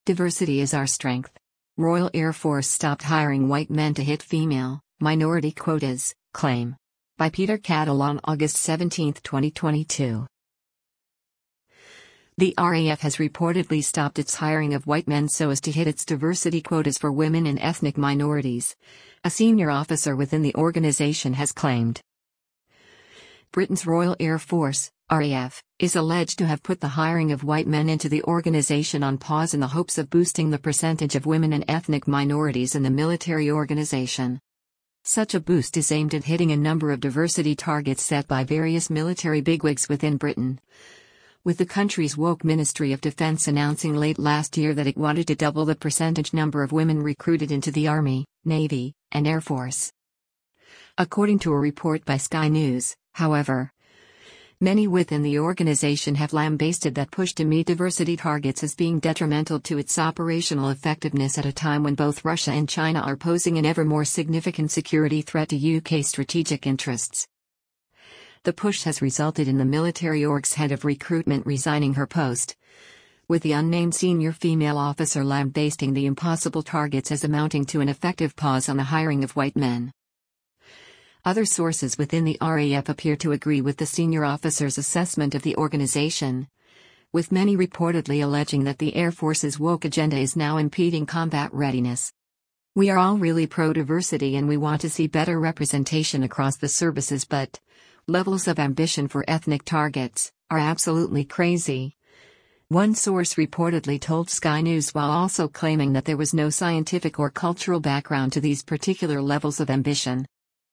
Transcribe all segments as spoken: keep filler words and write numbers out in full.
Diversity is our strength. Royal Air Force stopped hiring white men to hit female, minority quotas, claim. By Peter Cattle on August seventeenth, twenty twenty-two. The R A F has reportedly stopped its hiring of white men so as to hit its diversity quotas for women and ethnic minorities, a senior officer within the organization has claimed. Britain's Royal Air Force, R A F, is alleged to have put the hiring of white men into the organization on pause in the hopes of boosting the percentage of women and ethnic minorities in the military organization. Such a boost is aimed at hitting a number of diversity targets set by various military bigwigs within Britain, with the country's woke Ministry of Defence announcing late last year that it wanted to double the percentage number of women recruited into the Army, Navy, and Air Force. According to a report by Sky News, however, many within the organization have lambasted that push to meet diversity targets as being detrimental to its operational effectiveness at a time when both Russia and China are posing an ever more significant security threat to U K strategic interests. The push has resulted in the military org's head of recruitment resigning her post, with the unnamed senior female officer lambasting the impossible targets as amounting to an effective pause on the hiring of white men. Other sources within the R A F appear to agree with the senior officer's assessment of the organization, with many reportedly alleging that the Air Force's woke agenda is now impeding combat readiness. We are all really pro-diversity and we want to see better representation across the services, but levels of ambition for ethnic targets are absolutely crazy, one source reportedly told Sky News, while also claiming that there was no scientific or cultural background to these particular levels of ambition.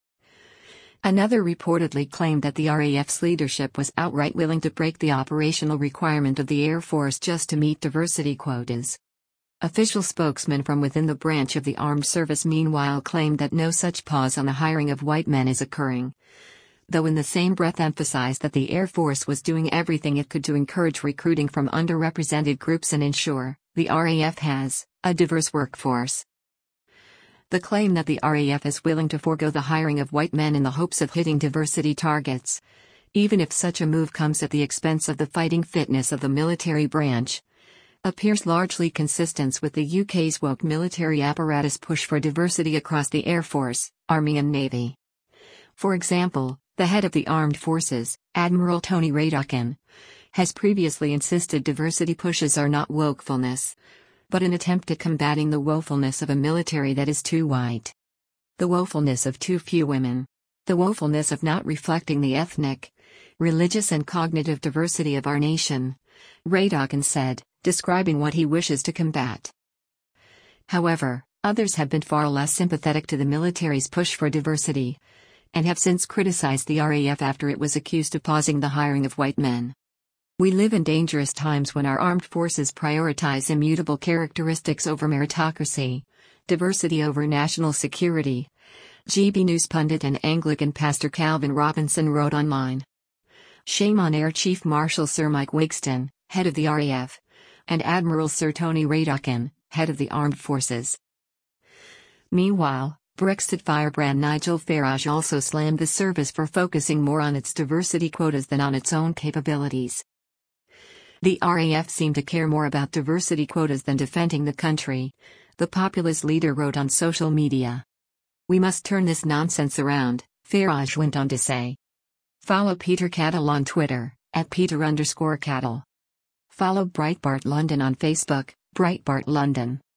Another reportedly claimed that the R A F's leadership was outright willing to break the operational requirement of the Air Force just to meet diversity quotas. Official spokesman from within the branch of the armed service meanwhile claimed that no such pause on the hiring of white men is occurring, though in the same breath emphasized that the Air Force was doing everything it could to encourage recruiting from underrepresented groups and ensure the R A F has a diverse workforce. The claim that the R A F is willing to forego the hiring of white men in the hopes of hitting diversity targets, even if such a move comes at the expense of the fighting fitness of the military branch, appears largely consistent with the U K's woke military apparatus push for diversity across the Air Force, Army and Navy. For example, the head of the Armed Forces, Admiral Tony Radakin, has previously insisted diversity pushes are not wokefulness, but an attempt at combating the woefulness of a military that is too white. The woefulness of too few women. The woefulness of not reflecting the ethnic, religious and cognitive diversity of our nation, Radakin said, describing what he wishes to combat. However, others have been far less sympathetic to the military's push for diversity, and have since criticized the R A F after it was accused of pausing the hiring of white men. We live in dangerous times when our armed forces prioritize immutable characteristics over meritocracy, diversity over national security, G B News pundit and Anglican pastor Calvin Robinson wrote online. Shame on Air Chief Marshal Sir Mike Wigston, head of the R A F, and Admiral Sir Tony Radakin, head of the Armed Forces. Meanwhile, Brexit firebrand Nigel Farage also slammed the service for focusing more on its diversity quotas than on its own capabilities. The R A F seemed to care more about diversity quotas than defending the country, the populist leader wrote on social media. We must turn this nonsense around, Farage went on to say. Follow Peter Cattle on Twitter, at Peter underscore Cattle. Follow Breitbart London on Facebook, Breitbart London.